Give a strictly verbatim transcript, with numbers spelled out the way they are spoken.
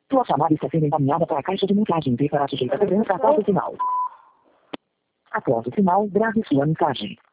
Sua chamada está sendo encaminhada para a caixa de mensagem e para sujeita a cobrança após o sinal. Após o sinal, grave sua mensagem.